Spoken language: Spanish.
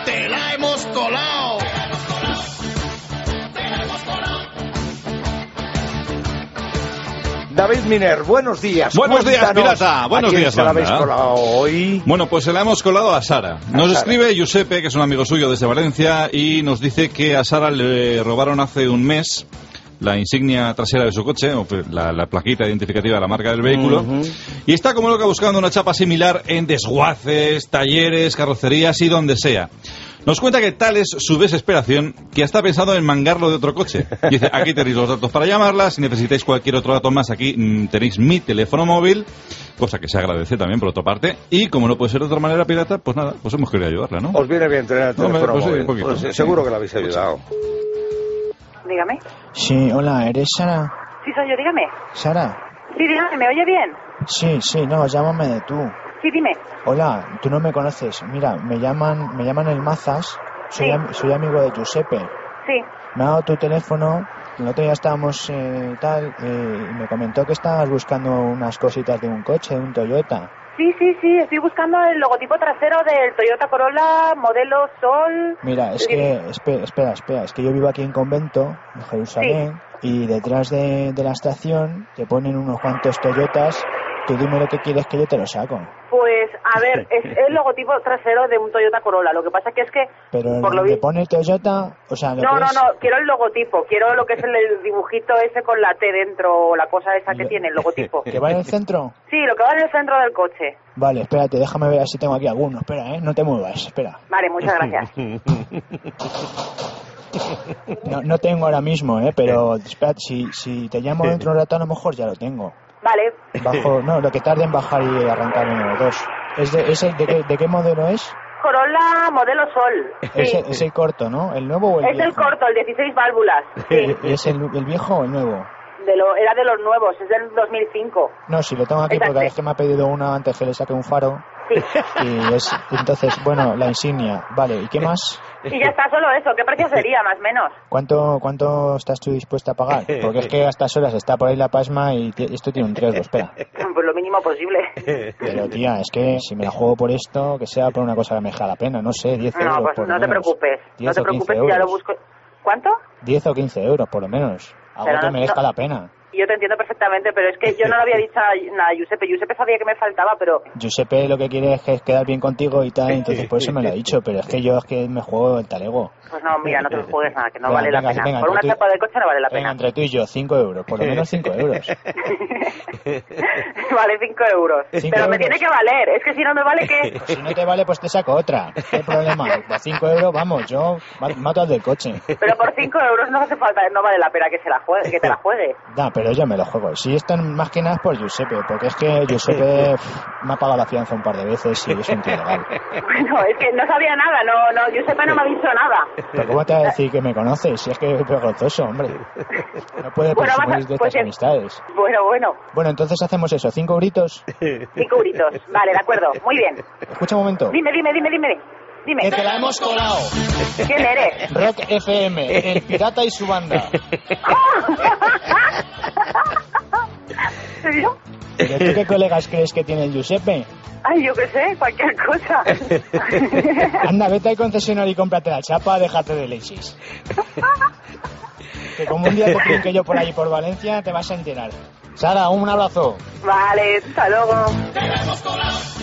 ¡Te la hemos colado! David Miner, buenos días. Buenos días, pirata. Buenos días, ¿se la habéis banda? colado hoy? Bueno, pues se la hemos colado a Sara. Nos escribe Giuseppe, que es un amigo suyo desde Valencia, y nos dice que a Sara le robaron hace un mes la insignia trasera de su coche, o la plaquita identificativa de la marca del vehículo, y está como loca buscando una chapa similar en desguaces, talleres, carrocerías y donde sea. Nos cuenta que tal es su desesperación que hasta ha pensado en mangarlo de otro coche. Dice, aquí tenéis los datos para llamarla, si necesitáis cualquier otro dato más, aquí tenéis mi teléfono móvil, cosa que se agradece también por otra parte, y como no puede ser de otra manera, pirata, pues nada, pues hemos querido ayudarla, ¿no? Os viene bien tener el teléfono pues sí, móvil. un poquito. Pues seguro que la habéis ayudado. Dígame. Sí, hola, ¿eres Sara? Sí, soy yo, dígame. ¿Sara? Sí, dígame, ¿me oye bien? Sí, no, llámame de tú. Sí, dime. Hola, tú no me conoces. Mira, me llaman el Mazas. Soy, Sí. soy amigo de Giuseppe. Sí. Me ha dado tu teléfono. El otro día estábamos y me comentó que estabas buscando unas cositas de un coche, de un Toyota. Sí, estoy buscando el logotipo trasero del Toyota Corolla modelo Sol. Mira, es que, espera, es que yo vivo aquí en Convento, en Jerusalén, y detrás de la estación te ponen unos cuantos Toyotas. Tú dime lo que quieres que yo te lo saco. Pues, a ver, es el logotipo trasero de un Toyota Corolla. Lo que pasa que es que... Pero por lo le visto... pone Toyota, o sea... No, quiero el logotipo. Quiero lo que es el dibujito ese con la T dentro, o la cosa esa que tiene, el logotipo. ¿Que va en el centro? Sí, lo que va en el centro del coche. Vale, espérate, déjame ver si tengo aquí alguno. Espera, no te muevas, espera. Vale, muchas gracias. No tengo ahora mismo, pero espera, si te llamo dentro de un rato a lo mejor ya lo tengo. Vale. Lo que tarde en bajar y arrancar uno o dos. ¿De qué modelo es? Corolla modelo Sol. Sí. Es el corto, ¿no? ¿El nuevo o el viejo? Es el corto, el 16 válvulas. Sí. ¿Es el viejo o el nuevo? Era de los nuevos, es del 2005. No, si lo tengo aquí porque es que me ha pedido una antes que le saque un faro. Sí. Y entonces, bueno, la insignia. Vale, ¿y qué más? Y ya está, solo eso. ¿Qué precio sería, más o menos? ¿Cuánto estás tú dispuesta a pagar? Porque es que a estas horas está por ahí la pasma y esto tiene un riesgo, espera. Pues lo mínimo posible. Pero tía, es que si me la juego por esto, que sea por una cosa que me deja la pena, no sé, 10 euros. No, pues por no lo te menos. preocupes. 10 No te o 15 preocupes, ya lo euros. busco. ¿Cuánto? 10 o 15 euros, por lo menos. Algo Pero que merezca la pena. Yo te entiendo perfectamente, pero es que yo no le había dicho nada a Giuseppe. Giuseppe sabía que me faltaba, pero... Giuseppe lo que quiere es quedar bien contigo y tal, entonces por eso me lo ha dicho, pero es que yo me juego el talego. Pues no, mira, no te lo juegues nada, que no Venga, vale la pena. venga, Por una chapa de coche no vale la Venga, pena. entre tú y yo, 5 euros, por lo menos 5 euros. Vale 5 euros. 5 Pero me euros. tiene que valer, es que si no me vale, ¿qué? Pues si no te vale, pues te saco otra. ¿Qué problema? De 5 euros, vamos, yo mato al del coche. Pero por 5 euros no hace falta, no vale la pena que te la juegues. No, pero yo me lo juego. Si esto más que nada es por Giuseppe, porque es que Giuseppe me ha pagado la fianza un par de veces y es un tío legal. Bueno, es que no sabía nada, no, Giuseppe no me ha dicho nada. Pero ¿cómo te va a decir que me conoces? Si es que es vergonzoso, hombre. No puede presumir de estas amistades. Bueno. Bueno, entonces hacemos eso, 5 euritos. 5 euritos, vale, de acuerdo, muy bien. Escucha un momento. Dime. Que te la hemos colado. ¿Quién eres? Rock FM, el pirata y su banda. ¿En serio? ¿Pero tú qué colegas crees que tiene el Giuseppe? Ay, yo qué sé, cualquier cosa. Anda, vete al concesionario y cómprate la chapa, déjate de leches. Que como un día te trinque yo por ahí por Valencia, te vas a enterar. Sara, un abrazo. Vale, hasta luego.